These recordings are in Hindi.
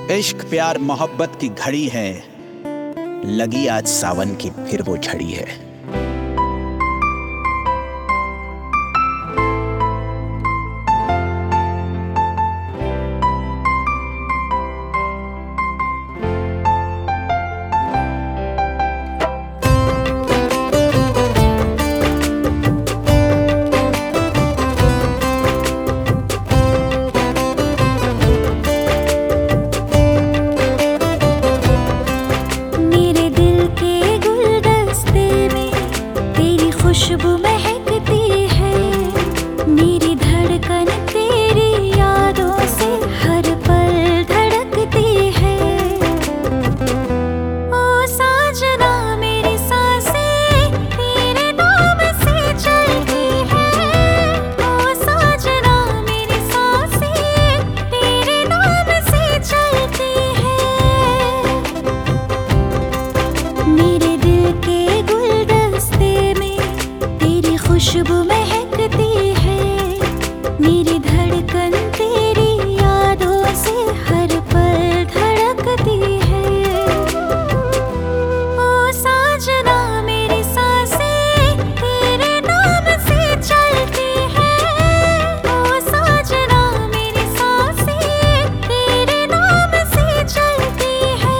इश्क प्यार मोहब्बत की घड़ी है, लगी आज सावन की फिर वो झड़ी है। खुशबू महकती है, मेरी धड़कन तेरी यादों से हर पल धड़कती है। ओ साजना मेरी सांसें तेरे नाम से चलती है। ओ साजना मेरी सांसें तेरे नाम से चलती है। मेरे दिल के गुलदस्ते में खुशबू महकती है, मेरी धड़कन तेरी यादों से हर पल धड़कती है। ओ साजना मेरी सांसें तेरे नाम से चलती है। ओ साजना मेरी सांसें तेरे नाम से चलती है।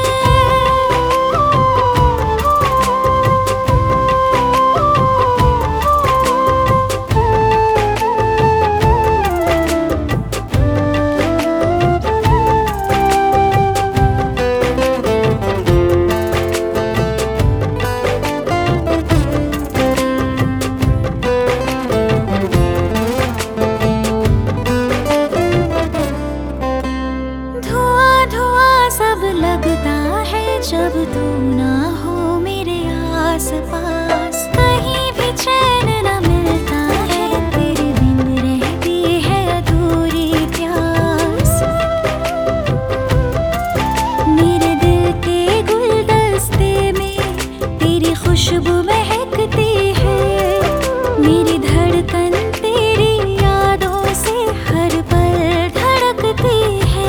लगता है जब तू ना हो मेरे आसपास, कहीं भी चैन न मिलता है, तेरे बिन रहती है अधूरी प्यास। मेरे दिल के गुलदस्ते में तेरी खुशबू महकती है, मेरी धड़कन तेरी यादों से हर पल धड़कती है।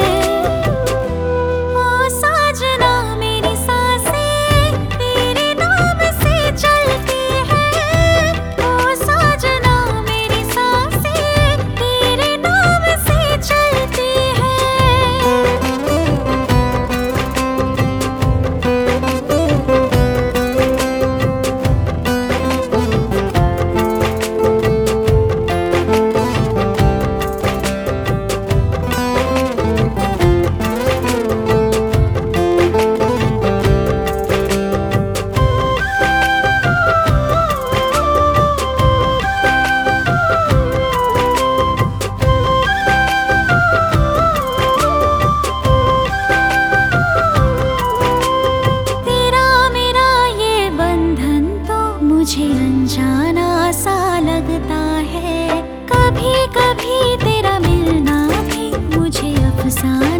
मुझे अनजाना सा लगता है, कभी कभी तेरा मिलना भी मुझे अफसाना